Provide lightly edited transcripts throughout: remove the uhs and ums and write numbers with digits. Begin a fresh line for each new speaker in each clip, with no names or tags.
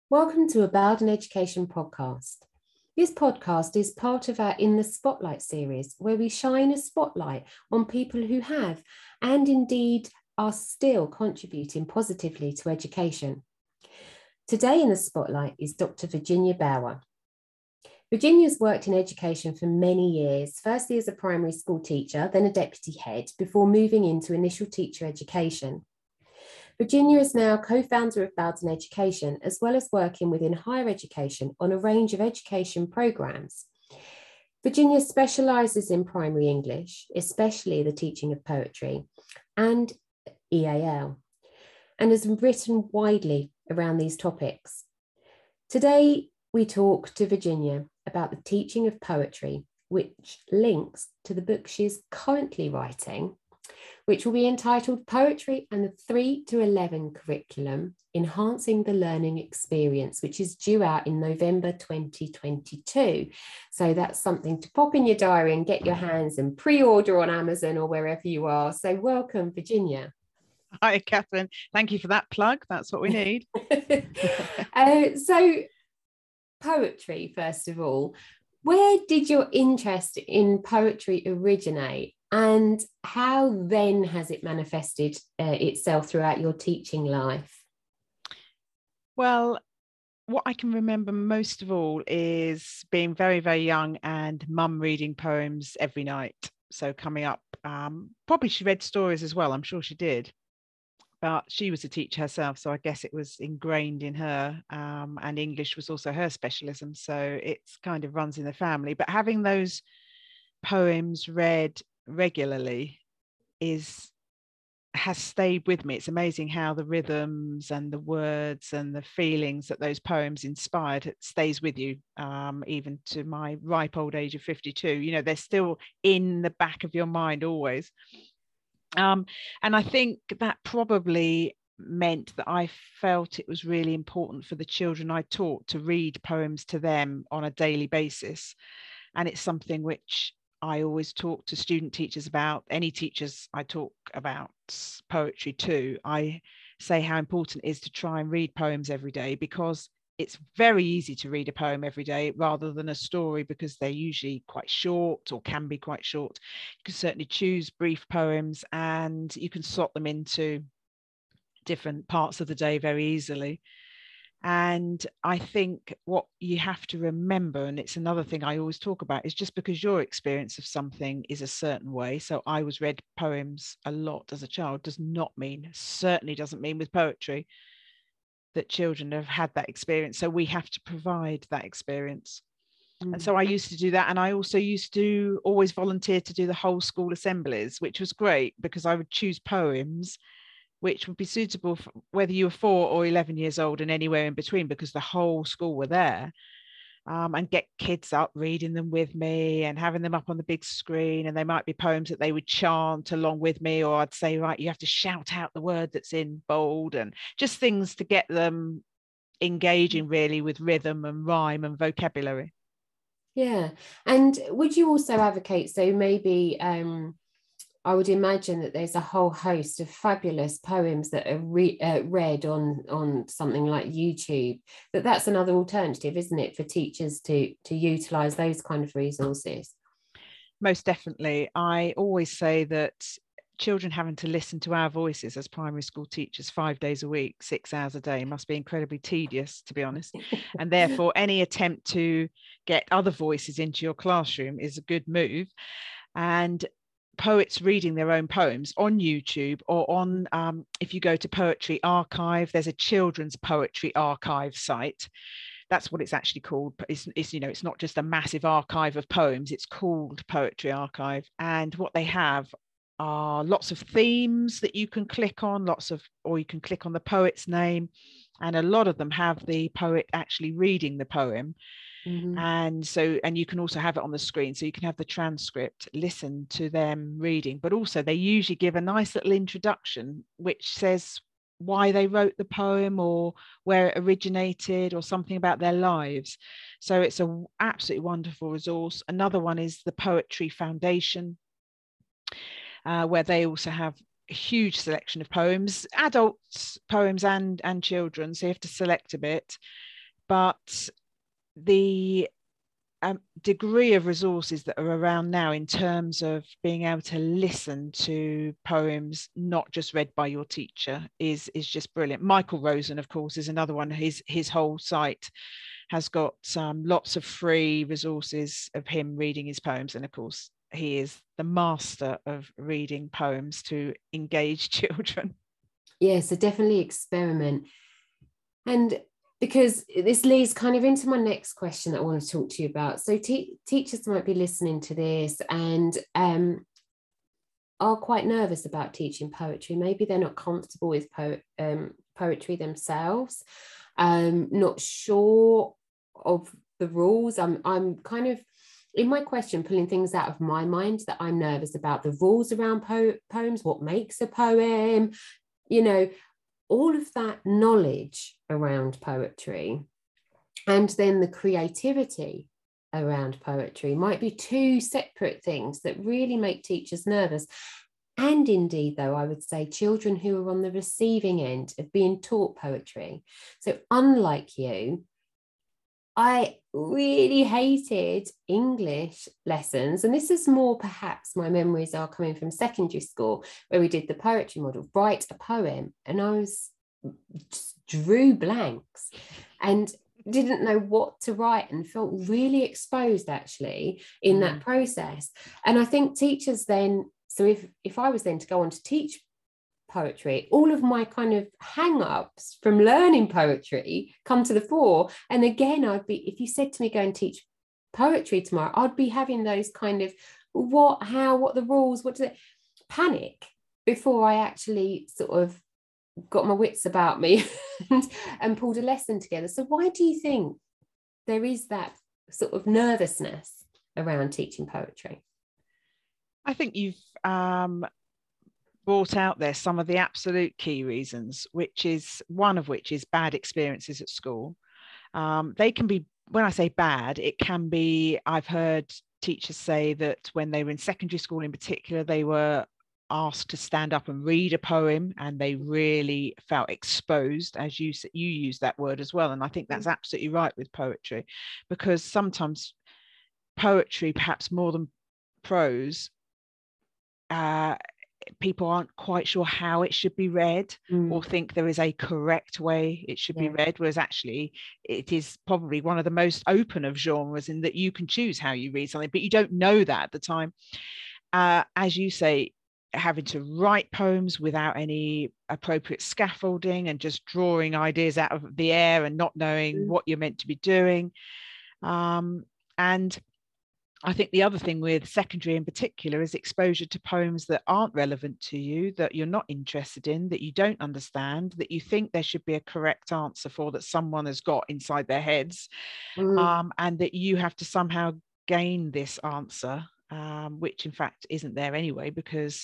Welcome to a Bowden Education podcast. This podcast is part of our In the Spotlight series, where we shine a spotlight on people who have and indeed are still contributing positively to education. Today in the spotlight is Dr. Virginia Bower. Virginia's worked in education for many years, firstly as a primary school teacher, then a deputy head, before moving into initial teacher education. Virginia is now co-founder of Bowden Education, as well as working within higher education on a range of education programs. Virginia specialises in primary English, especially the teaching of poetry, and EAL, and has written widely around these topics. Today, we talk to Virginia about the teaching of poetry, which links to the book she is currently writing, which will be entitled Poetry and the 3 to 11 Curriculum, Enhancing the Learning Experience, which is due out in November 2022. So that's something to pop in your diary and get your hands and pre-order on Amazon or wherever you are. So welcome, Virginia.
Hi, Catherine. Thank you for that plug. That's what we need.
So poetry, first of all, where did your interest in poetry originate? And how then has it manifested itself throughout your teaching life?
Well, what I can remember most of all is being very, very young and mum reading poems every night. So coming up, probably she read stories as well. I'm sure she did. But she was a teacher herself, so I guess it was ingrained in her, and English was also her specialism. So it's kind of runs in the family. But having those poems read regularly has stayed with me. It's amazing how the rhythms and the words and the feelings that those poems inspired, it stays with you, even to my ripe old age of 52. You know, they're still in the back of your mind always. And I think that probably meant that I felt it was really important for the children I taught to read poems to them on a daily basis. And it's something which I always talk to student teachers about. Any teachers I talk about poetry to, I say how important it is to try and read poems every day, because it's very easy to read a poem every day rather than a story, because they're usually quite short or can be quite short. You can certainly choose brief poems and you can slot them into different parts of the day very easily. And I think what you have to remember, and it's another thing I always talk about, is just because your experience of something is a certain way. So I was read poems a lot as a child does not mean, certainly doesn't mean with poetry, that children have had that experience. So we have to provide that experience. And so I used to do that. And I also used to always volunteer to do the whole school assemblies, which was great because I would choose poems which would be suitable for whether you were 4 or 11 years old and anywhere in between, because the whole school were there, and get kids up reading them with me and having them up on the big screen. And they might be poems that they would chant along with me, or I'd say, right, you have to shout out the word that's in bold, and just things to get them engaging really with rhythm and rhyme and vocabulary.
Yeah. And would you also advocate, so maybe I would imagine that there's a whole host of fabulous poems that are read on something like YouTube, that's another alternative, isn't it, for teachers to utilize those kind of resources?
Most definitely. I always say that children having to listen to our voices as primary school teachers 5 days a week, 6 hours a day, must be incredibly tedious, to be honest. And therefore, any attempt to get other voices into your classroom is a good move. And poets reading their own poems on YouTube, or on, if you go to Poetry Archive, there's a children's poetry archive site. That's what it's actually called. It's not just a massive archive of poems, it's called Poetry Archive. And what they have are lots of themes that you can click on, or you can click on the poet's name, and a lot of them have the poet actually reading the poem. Mm-hmm. And you can also have it on the screen, so you can have the transcript, listen to them reading, but also they usually give a nice little introduction which says why they wrote the poem or where it originated or something about their lives. So it's an absolutely wonderful resource. Another one is the Poetry Foundation, where they also have a huge selection of poems, adults poems and children, so you have to select a bit. but the degree of resources that are around now in terms of being able to listen to poems not just read by your teacher is just brilliant. Michael Rosen, of course, is another one. His whole site has got lots of free resources of him reading his poems, and of course he is the master of reading poems to engage children.
Yeah, so definitely experiment. And because this leads kind of into my next question that I want to talk to you about. So teachers might be listening to this and are quite nervous about teaching poetry. Maybe they're not comfortable with poetry themselves, not sure of the rules. I'm kind of, in my question, pulling things out of my mind that I'm nervous about, the rules around poems, what makes a poem, you know, all of that knowledge around poetry, and then the creativity around poetry might be two separate things that really make teachers nervous. And indeed, though, I would say children who are on the receiving end of being taught poetry. So unlike you, I really hated English lessons. And this is more, perhaps my memories are coming from secondary school, where we did the poetry model, write a poem. And I just drew blanks and didn't know what to write, and felt really exposed actually in that process. And I think teachers then, so if I was then to go on to teach poetry, all of my kind of hang-ups from learning poetry come to the fore. And again, I'd be, if you said to me go and teach poetry tomorrow, I'd be having those kind of what, how, what the rules, what does it, panic before I actually sort of got my wits about me and pulled a lesson together. So why do you think there is that sort of nervousness around teaching poetry?
I think you've brought out there some of the absolute key reasons, which is one of which is bad experiences at school. They can be, when I say bad, it can be, I've heard teachers say that when they were in secondary school in particular, they were asked to stand up and read a poem and they really felt exposed, as you use that word as well. And I think that's absolutely right with poetry, because sometimes poetry, perhaps more than prose, people aren't quite sure how it should be read or think there is a correct way it should be read, whereas actually it is probably one of the most open of genres in that you can choose how you read something, but you don't know that at the time. As you say, having to write poems without any appropriate scaffolding and just drawing ideas out of the air and not knowing what you're meant to be doing. And I think the other thing with secondary in particular is exposure to poems that aren't relevant to you, that you're not interested in, that you don't understand, that you think there should be a correct answer for, that someone has got inside their heads, and that you have to somehow gain this answer, which in fact isn't there anyway, because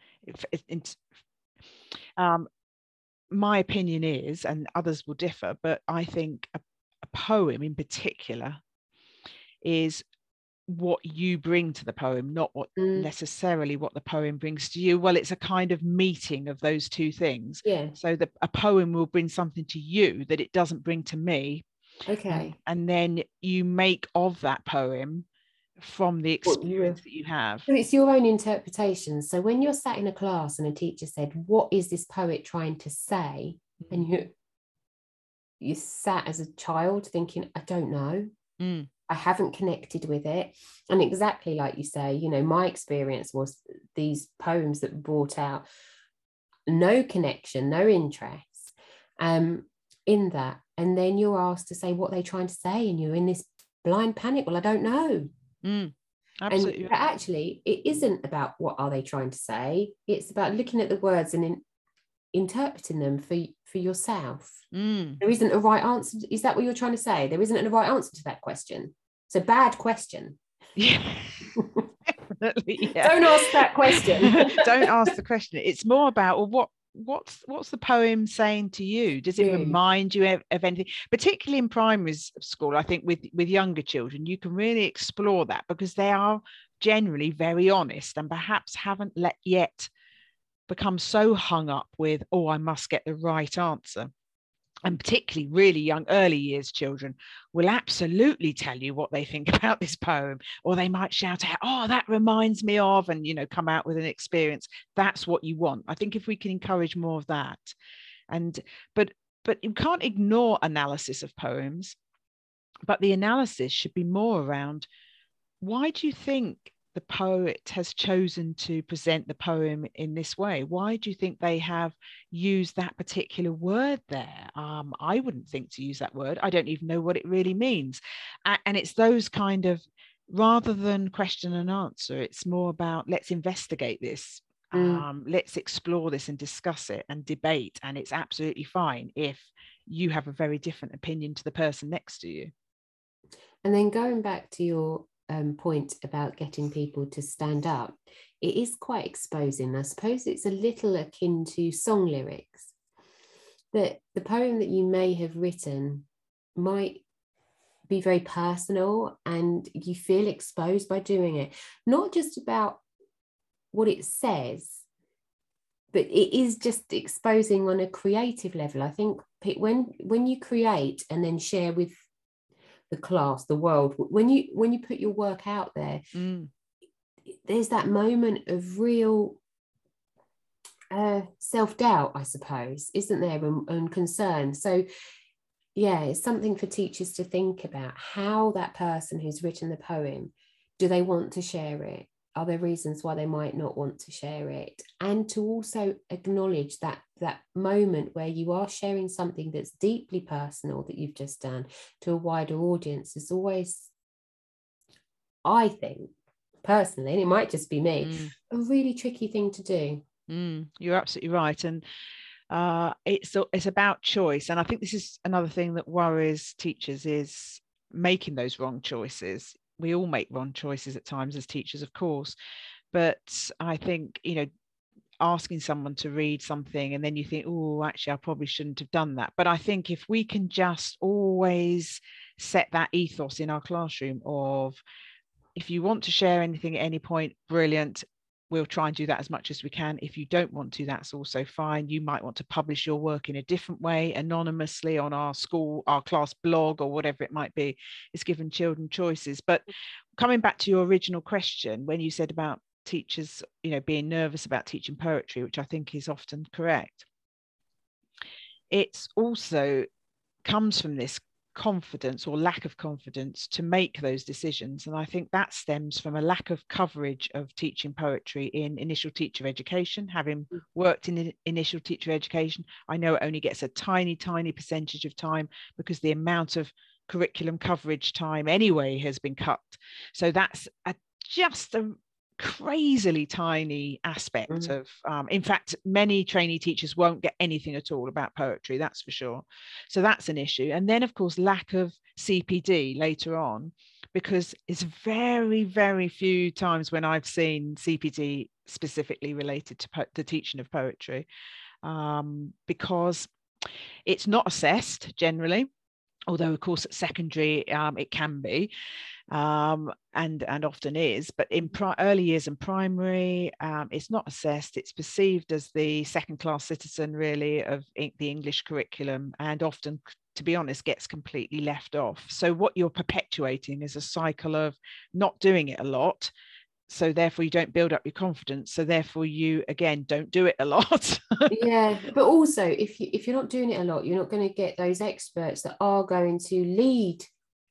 my opinion is, and others will differ, but I think a poem in particular is what you bring to the poem, not what necessarily what the poem brings to you. Well, it's a kind of meeting of those two things. So that a poem will bring something to you that it doesn't bring to me. And then you make of that poem from the experience that you have.
So it's your own interpretation. So when you're sat in a class and a teacher said, what is this poet trying to say? And you sat as a child thinking, I don't know. I haven't connected with it. And exactly like you say, you know, my experience was these poems that brought out no connection, no interest in that. And then you're asked to say what they're trying to say, and you're in this blind panic. Well, I don't know.
Absolutely.
And actually, it isn't about what are they trying to say. It's about looking at the words and interpreting them for yourself. There isn't a right answer. Is that what you're trying to say? There isn't a right answer to that question. It's a bad question.
Yeah. Definitely, yeah.
Don't ask that question.
Don't ask the question. It's more about, well, what's the poem saying to you? Does it remind you of anything? Particularly in primary school, I think with younger children, you can really explore that, because they are generally very honest and perhaps haven't yet become so hung up with, oh, I must get the right answer. and particularly really young, early years children, will absolutely tell you what they think about this poem, or they might shout out, oh, that reminds me of, and, you know, come out with an experience. That's what you want. I think if we can encourage more of that. And but you can't ignore analysis of poems, but the analysis should be more around, why do you think the poet has chosen to present the poem in this way? Why do you think they have used that particular word there? I wouldn't think to use that word. I don't even know what it really means. And it's those kind of, rather than question and answer, it's more about, let's investigate this. Let's explore this and discuss it and debate. And it's absolutely fine if you have a very different opinion to the person next to you.
And then going back to your point about getting people to stand up, it is quite exposing. I suppose it's a little akin to song lyrics, that the poem that you may have written might be very personal and you feel exposed by doing it, not just about what it says, but it is just exposing on a creative level. I think when you create and then share with the class, the world, when you put your work out there, there's that moment of real self-doubt, I suppose, isn't there, and concern. So yeah, it's something for teachers to think about. How that person who's written the poem, do they want to share it? Are there reasons why they might not want to share it? And to also acknowledge that moment where you are sharing something that's deeply personal that you've just done to a wider audience is always, I think, personally, and it might just be me, a really tricky thing to do.
You're absolutely right. And it's about choice. And I think this is another thing that worries teachers, is making those wrong choices. We all make wrong choices at times as teachers, of course, but I think, you know, asking someone to read something and then you think, oh, actually I probably shouldn't have done that. But I think if we can just always set that ethos in our classroom of, if you want to share anything at any point, brilliant, we'll try and do that as much as we can. If you don't want to, that's also fine. You might want to publish your work in a different way, anonymously, on our class blog, or whatever it might be. It's given children choices. But coming back to your original question, when you said about teachers, you know, being nervous about teaching poetry, which I think is often correct, it's also comes from this confidence or lack of confidence to make those decisions. And I think that stems from a lack of coverage of teaching poetry in initial teacher education. Having worked in initial teacher education, I know it only gets a tiny percentage of time, because the amount of curriculum coverage time anyway has been cut. So that's just a crazily tiny aspect of in fact, many trainee teachers won't get anything at all about poetry, that's for sure. So that's an issue. And then of course, lack of CPD later on, because it's very few times when I've seen CPD specifically related to the teaching of poetry, because it's not assessed generally, although of course at secondary it can be, and often is, but in early years and primary, it's not assessed. It's perceived as the second-class citizen, really, of the English curriculum, and often, to be honest, gets completely left off. So what you're perpetuating is a cycle of not doing it a lot, so therefore you don't build up your confidence, so therefore you again don't do it a lot.
Yeah, but also if you're not doing it a lot, you're not going to get those experts that are going to lead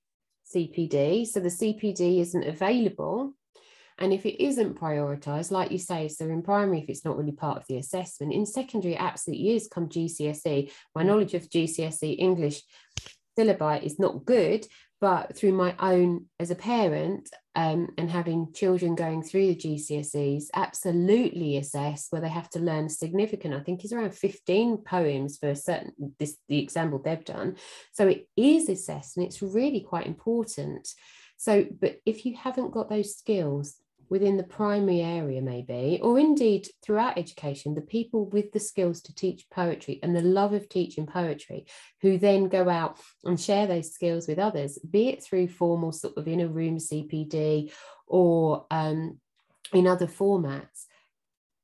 CPD. So the CPD isn't available, and if it isn't prioritized, like you say, so in primary, if it's not really part of the assessment, in secondary it absolutely is. Come GCSE, my knowledge of GCSE English syllabi is not good, but through my own as a parent, and having children going through the GCSEs, absolutely assess where they have to learn significant, I think it's around 15 poems for the example they've done. So it is assessed, and it's really quite important. So, but if you haven't got those skills within the primary area, maybe, or indeed throughout education, the people with the skills to teach poetry and the love of teaching poetry, who then go out and share those skills with others, be it through formal sort of inner room CPD or in other formats,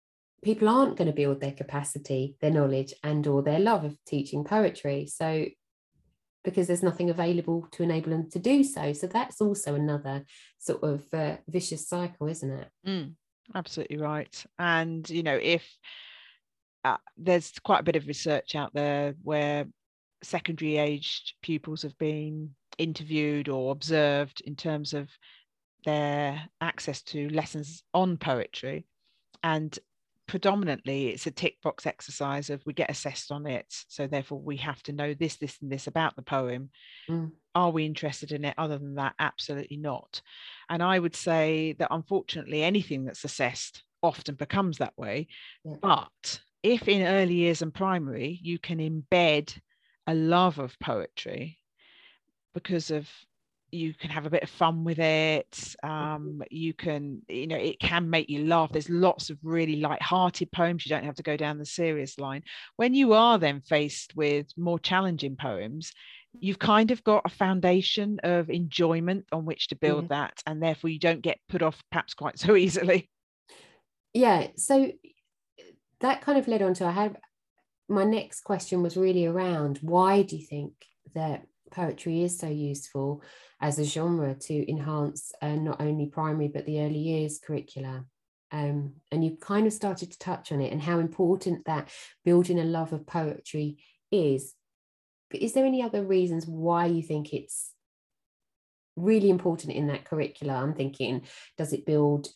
people aren't going to build their capacity, their knowledge, and or their love of teaching poetry. So because there's nothing available to enable them to do so. So that's also another sort of vicious cycle, isn't it?
Absolutely right. And, you know, if there's quite a bit of research out there where secondary aged pupils have been interviewed or observed in terms of their access to lessons on poetry, and predominantly it's a tick box exercise of we get assessed on it, so therefore we have to know this and this about the poem. Are we interested in it? Other than that, absolutely not. And I would say that unfortunately anything that's assessed often becomes that way. But if in early years and primary you can embed a love of poetry because of you can have a bit of fun with it. You can, you know, it can make you laugh. There's lots of really light-hearted poems. You don't have to go down the serious line. When you are then faced with more challenging poems, you've kind of got a foundation of enjoyment on which to build that, and therefore you don't get put off perhaps quite so easily.
Yeah. So that kind of led on to my next question was really around, why do you think that poetry is so useful as a genre to enhance not only primary but the early years curricula? And you kind of started to touch on it and how important that building a love of poetry is. But is there any other reasons why you think it's really important in that curricula? I'm thinking, does it build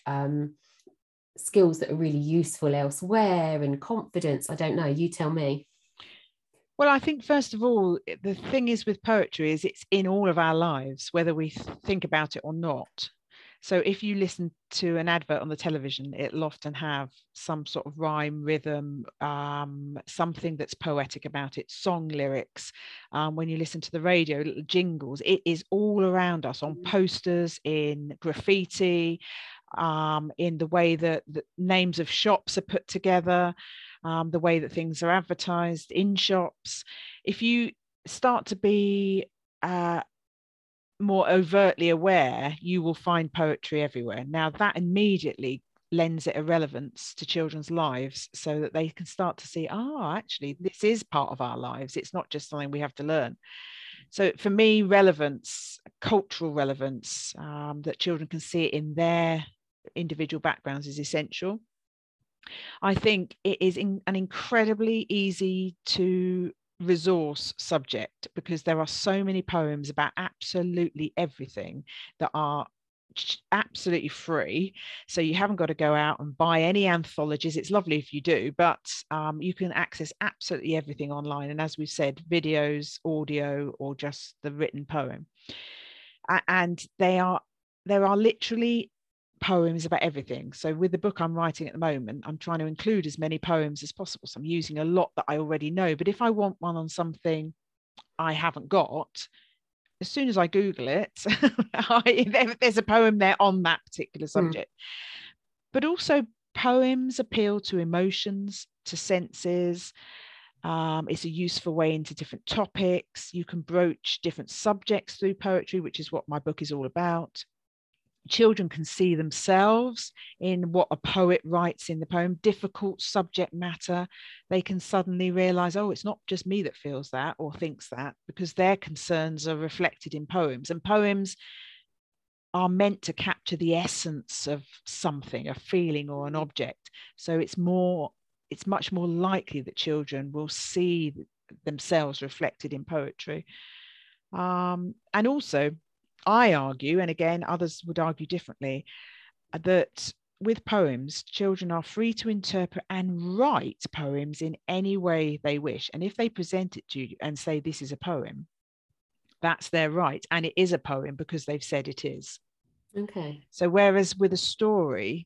skills that are really useful elsewhere and confidence? I don't know. You tell me.
Well, I think first of all, the thing is with poetry is it's in all of our lives, whether we think about it or not. So if you listen to an advert on the television, it'll often have some sort of rhyme, rhythm, something that's poetic about it, song lyrics. When you listen to the radio, little jingles, it is all around us on posters, in graffiti, in the way that the names of shops are put together. The way that things are advertised in shops. If you start to be more overtly aware, you will find poetry everywhere. Now that immediately lends it a relevance to children's lives so that they can start to see, actually, this is part of our lives. It's not just something we have to learn. So for me, relevance, cultural relevance, that children can see it in their individual backgrounds is essential. I think it is an incredibly easy to resource subject because there are so many poems about absolutely everything that are absolutely free. So you haven't got to go out and buy any anthologies. It's lovely if you do, but you can access absolutely everything online. And as we've said, videos, audio, or just the written poem. And there are literally poems about everything. So with the book I'm writing at the moment, I'm trying to include as many poems as possible. So I'm using a lot that I already know. But if I want one on something I haven't got, as soon as I Google it, there's a poem there on that particular subject. But also poems appeal to emotions, to senses. It's a useful way into different topics. You can broach different subjects through poetry, which is what my book is all about. Children can see themselves in what a poet writes in the poem, difficult subject matter. They can suddenly realize, it's not just me that feels that or thinks that, because their concerns are reflected in poems. And poems are meant to capture the essence of something, a feeling or an object. So it's much more likely that children will see themselves reflected in poetry. And also, I argue, and again, others would argue differently, that with poems, children are free to interpret and write poems in any way they wish. And if they present it to you and say, this is a poem, that's their right. And it is a poem because they've said it is.
Okay.
So whereas with a story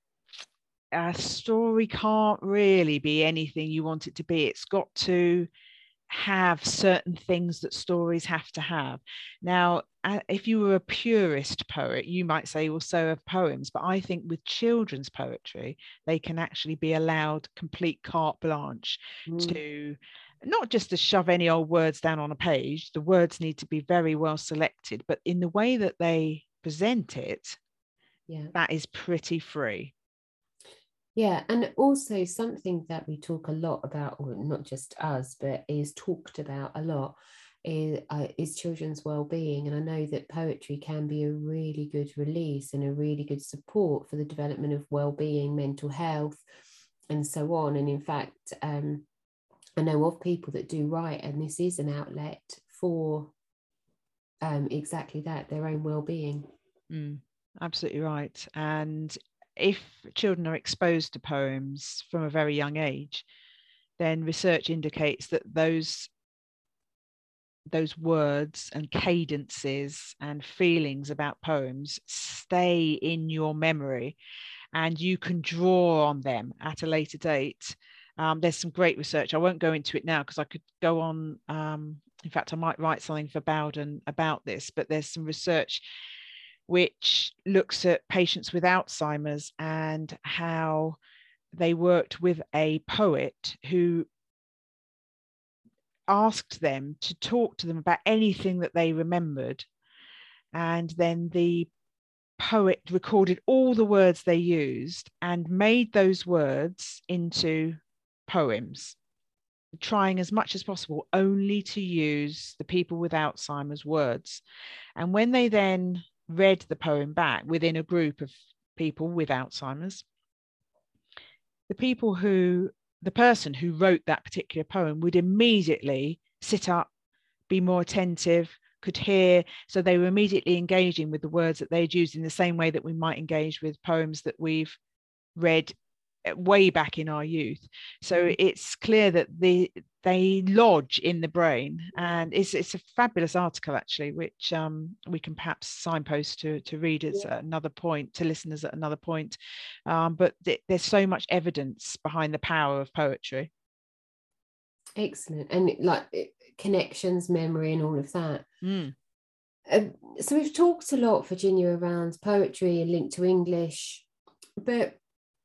can't really be anything you want it to be. It's got to have certain things that stories have to have. Now, if you were a purist poet, you might say, well, so have poems. But I think with children's poetry, they can actually be allowed complete carte blanche to not just to shove any old words down on a page. The words need to be very well selected, but in the way that they present it, that is pretty free.
Yeah, and also something that we talk a lot about, or not just us, but is talked about a lot, is children's well-being. And I know that poetry can be a really good release and a really good support for the development of well-being, mental health, and so on. And in fact, I know of people that do write, and this is an outlet for exactly that, their own well-being.
Absolutely right. And if children are exposed to poems from a very young age, then research indicates that those words and cadences and feelings about poems stay in your memory, and you can draw on them at a later date. There's some great research. I won't go into it now because I could go on. In fact, I might write something for Bowden about this, but there's some research which looks at patients with Alzheimer's and how they worked with a poet who asked them to talk to them about anything that they remembered. And then the poet recorded all the words they used and made those words into poems, trying as much as possible only to use the people with Alzheimer's words. And when they then read the poem back within a group of people with Alzheimer's, the person who wrote that particular poem would immediately sit up, be more attentive, could hear. So they were immediately engaging with the words that they'd used in the same way that we might engage with poems that we've read way back in our youth. So it's clear that they lodge in the brain, and it's a fabulous article actually, which we can perhaps signpost to readers at another point, to listeners at another point. But there's so much evidence behind the power of poetry.
Excellent. And like connections, memory, and all of that. So we've talked a lot, Virginia, around poetry and linked to English, but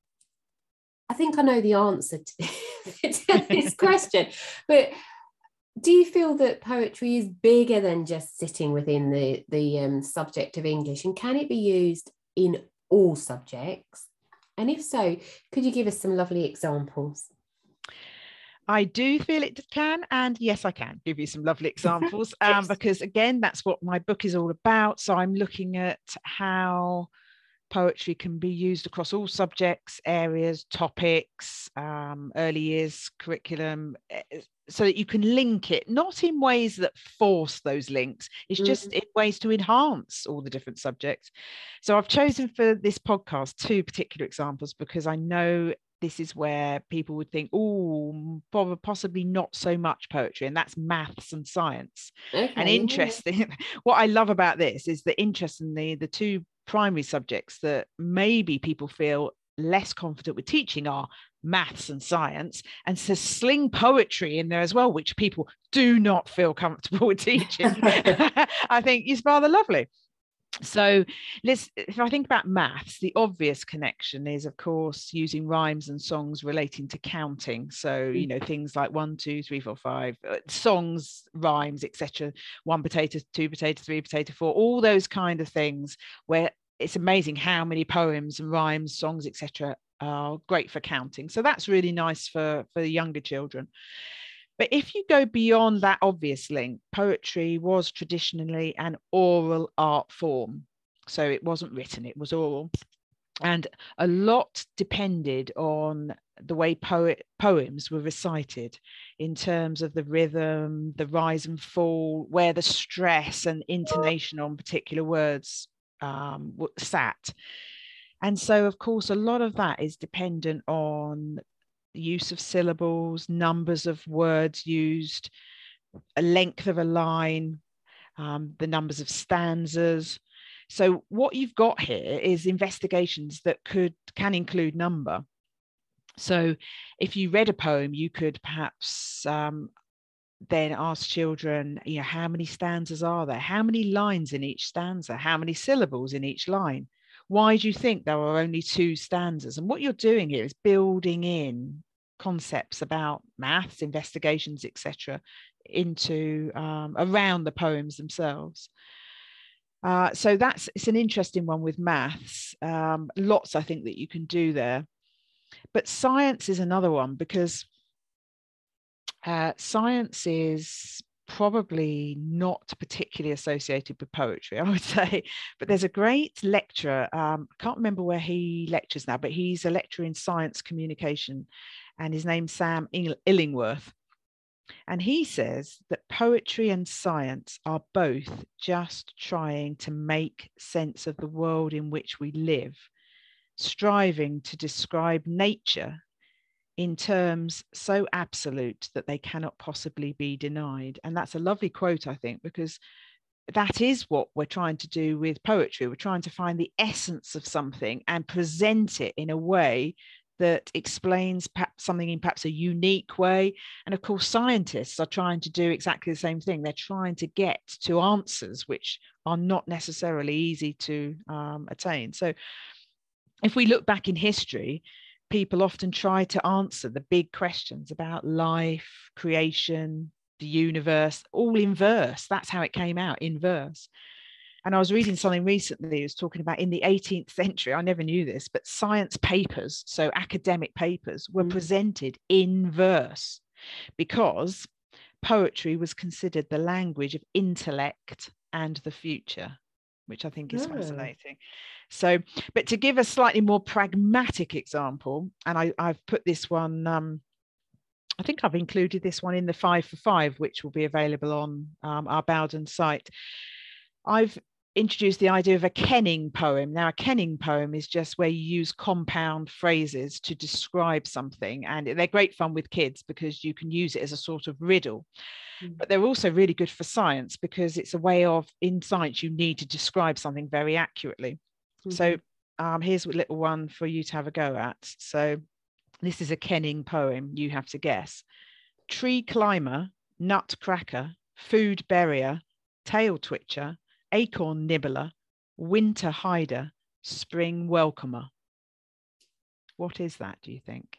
I think I know the answer to this question. But do you feel that poetry is bigger than just sitting within the subject of English, and can it be used in all subjects? And if so, could you give us some lovely examples?
I do feel it can, and yes, I can give you some lovely examples, because again, that's what my book is all about. So I'm looking at how poetry can be used across all subjects, areas, topics, early years curriculum, so that you can link it, not in ways that force those links. It's just in ways to enhance all the different subjects. So I've chosen for this podcast 2 particular examples because I know this is where people would think, oh, possibly not so much poetry, and that's maths and science. Okay, and interesting, what I love about this is the interest in the 2 primary subjects that maybe people feel less confident with teaching are maths and science, and to sling poetry in there as well, which people do not feel comfortable with teaching. I think is rather lovely. So if I think about maths, the obvious connection is, of course, using rhymes and songs relating to counting. So, things like 1, 2, 3, 4, 5, songs, rhymes, etc. 1 potato, 2 potato, 3 potato, 4, all those kind of things, where it's amazing how many poems and rhymes, songs, etc. are great for counting. So that's really nice for the younger children. But if you go beyond that obvious link, poetry was traditionally an oral art form. So it wasn't written, it was oral. And a lot depended on the way poems were recited in terms of the rhythm, the rise and fall, where the stress and intonation on particular words sat. And so, of course, a lot of that is dependent on use of syllables, numbers of words used, a length of a line, the numbers of stanzas. So what you've got here is investigations that can include number. So if you read a poem, you could perhaps then ask children, how many stanzas are there? How many lines in each stanza? How many syllables in each line? Why do you think there are only 2 stanzas? And what you're doing here is building in concepts about maths, investigations, etc., into around the poems themselves. So it's an interesting one with maths. Lots, I think, that you can do there. But science is another one, because science is probably not particularly associated with poetry, I would say. But there's a great lecturer, I can't remember where he lectures now, but he's a lecturer in science communication, and his name's Sam Illingworth. And he says that poetry and science are both just trying to make sense of the world in which we live, striving to describe nature in terms so absolute that they cannot possibly be denied. And that's a lovely quote, I think, because that is what we're trying to do with poetry. We're trying to find the essence of something and present it in a way that explains perhaps something in perhaps a unique way. And of course, scientists are trying to do exactly the same thing. They're trying to get to answers which are not necessarily easy to attain. So if we look back in history, people often try to answer the big questions about life, creation, the universe, all in verse. That's how it came out, in verse. And I was reading something recently, it was talking about in the 18th century, I never knew this, but science papers, so academic papers, were presented in verse because poetry was considered the language of intellect and the future, which I think is fascinating. So, but to give a slightly more pragmatic example, and I've put this one, I think I've included this one in the 5 for 5, which will be available on our Bowden site. I've introduced the idea of a kenning poem. Now, a kenning poem is just where you use compound phrases to describe something, and they're great fun with kids because you can use it as a sort of riddle. But they're also really good for science because it's a way of, in science, you need to describe something very accurately. So here's a little one for you to have a go at. So this is a kenning poem. You have to guess. Tree climber, nut cracker, food barrier, tail twitcher, acorn nibbler, winter hider, spring welcomer. What is that, do you think?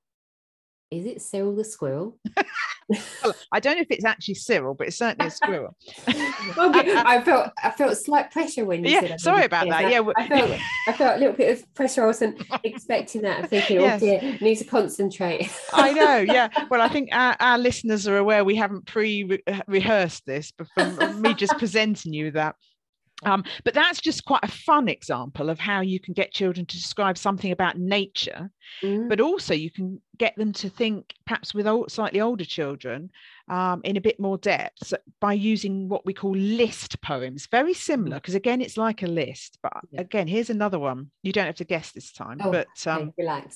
Is it Cyril the squirrel?
Well, I don't know if it's actually Cyril, but it's certainly a squirrel.
Okay. I felt slight pressure when you said.
Sorry about that. Yeah,
I felt a little bit of pressure. I wasn't expecting that. I'm thinking, yes. Oh dear, I need to concentrate.
I know. Yeah. Well, I think our listeners are aware we haven't rehearsed this, but from me just presenting you that. But that's just quite a fun example of how you can get children to describe something about nature, but also you can get them to think, perhaps with slightly older children, in a bit more depth by using what we call list poems. Very similar, because again, it's like a list. But again, here's another one. You don't have to guess this time. But
okay, relax.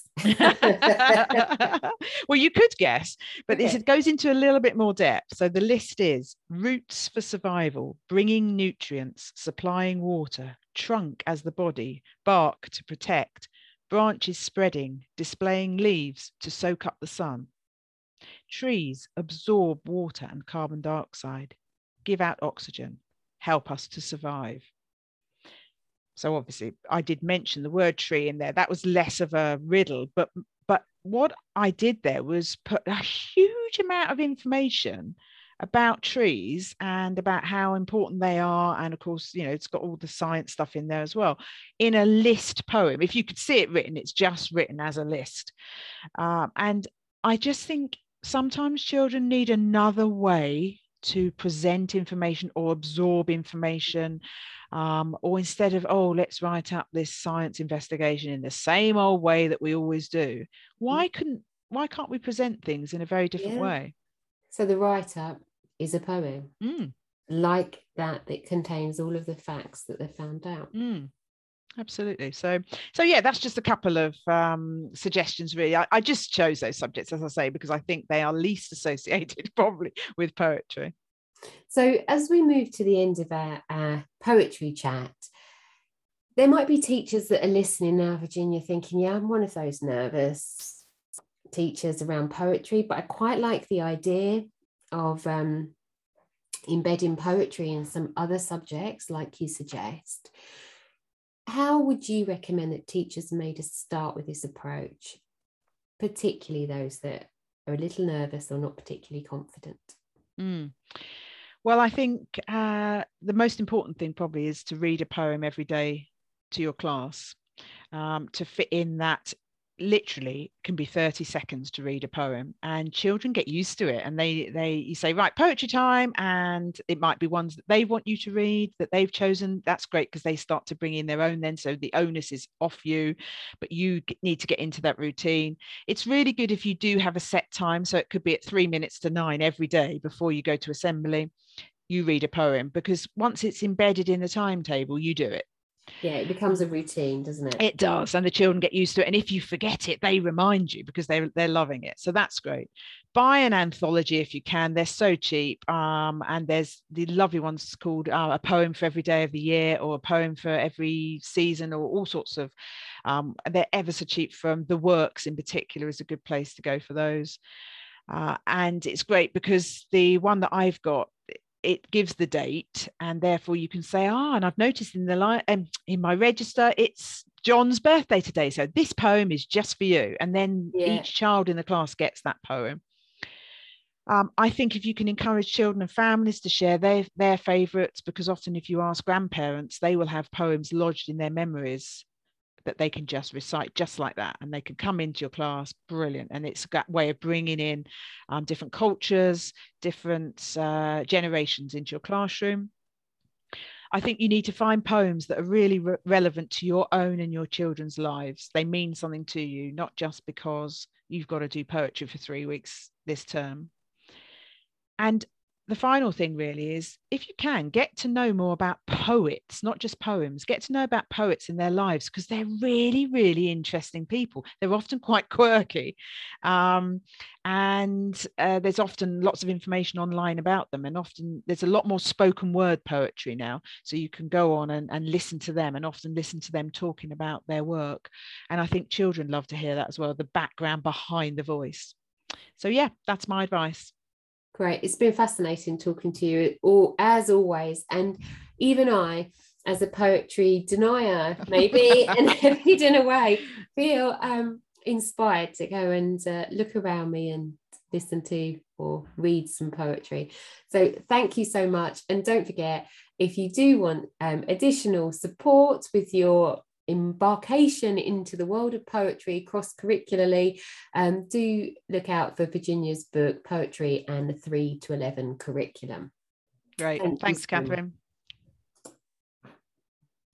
Well, you could guess, but it goes into a little bit more depth. So the list is roots for survival, bringing nutrients, supplying water, trunk as the body, bark to protect, branches spreading, displaying leaves to soak up the sun. Trees absorb water and carbon dioxide, give out oxygen, help us to survive. So obviously I did mention the word tree in there. That was less of a riddle, but what I did there was put a huge amount of information about trees and about how important they are. And of course, you know, it's got all the science stuff in there as well, in a list poem. If you could see it written, it's just written as a list. And I just think sometimes children need another way to present information or absorb information, or instead of, oh, let's write up this science investigation in the same old way that we always do. Why can't we present things in a very different way?
So the write-up is a poem like that contains all of the facts that they've found out.
Absolutely. So yeah, that's just a couple of suggestions, really. I just chose those subjects, as I say, because I think they are least associated probably with poetry.
So as we move to the end of our poetry chat, there might be teachers that are listening now, Virginia, thinking, yeah, I'm one of those nervous teachers around poetry, but I quite like the idea of embedding poetry in some other subjects like you suggest. How would you recommend that teachers made us start with this approach, particularly those that are a little nervous or not particularly confident?
Well, I think the most important thing probably is to read a poem every day to your class, to fit in that literally can be 30 seconds to read a poem, and children get used to it, and you say, right, poetry time, and it might be ones that they want you to read, that they've chosen. That's great, because they start to bring in their own then, so the onus is off you, but you need to get into that routine. It's really good if you do have a set time, so it could be at 3 minutes to 9 every day before you go to assembly, you read a poem, because once it's embedded in the timetable, you do it.
Yeah, it becomes a routine, doesn't it?
It does, and the children get used to it. And if you forget it, they remind you, because they're loving it. So that's great. Buy an anthology if you can. They're so cheap. And there's the lovely ones called A Poem for Every Day of the Year, or A Poem for Every Season, or all sorts of. They're ever so cheap. From The Works in particular is a good place to go for those. And it's great because the one that I've got, it gives the date, and therefore you can say, and I've noticed in the in my register, it's John's birthday today, so this poem is just for you. And then each child in the class gets that poem. I think if you can encourage children and families to share their favourites, because often if you ask grandparents, they will have poems lodged in their memories that they can just recite just like that, and they can come into your class. Brilliant. And it's a way of bringing in different cultures, different generations into your classroom. I think you need to find poems that are really relevant to your own and your children's lives. They mean something to you, not just because you've got to do poetry for 3 weeks this term. And the final thing really is, if you can, get to know more about poets, not just poems. Get to know about poets in their lives, because they're really, really interesting people. They're often quite quirky. And there's often lots of information online about them. And often there's a lot more spoken word poetry now. So you can go on and listen to them, and often listen to them talking about their work. And I think children love to hear that as well, the background behind the voice. So yeah, that's my advice.
Great. It's been fascinating talking to you, all as always. And even I, as a poetry denier, maybe, and in a way, feel inspired to go and look around me and listen to or read some poetry. So thank you so much. And don't forget, if you do want additional support with your embarkation into the world of poetry cross-curricularly, do look out for Virginia's book, Poetry and the 3 to 11 Curriculum.
Great. Thanks, Catherine.